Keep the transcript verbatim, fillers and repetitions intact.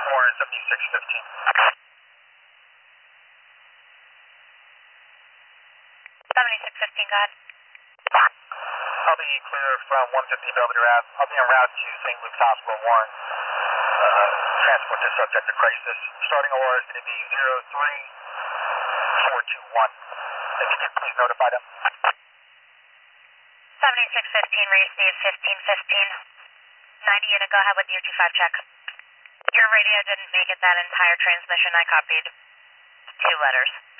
Warren seventy-six fifteen. seventy-six fifteen, go ahead. I'll be clear from one fifty Belvedere Ave. I'll be en route to Saint Luke's Hospital, Warren. Uh, transport this subject to crisis. Starting O R is going to be zero three four two one. If you could please notify them. seventy-six fifteen, receive fifteen fifteen. ninety unit, go ahead with U two five check. Your radio didn't make it that entire transmission. I copied two letters.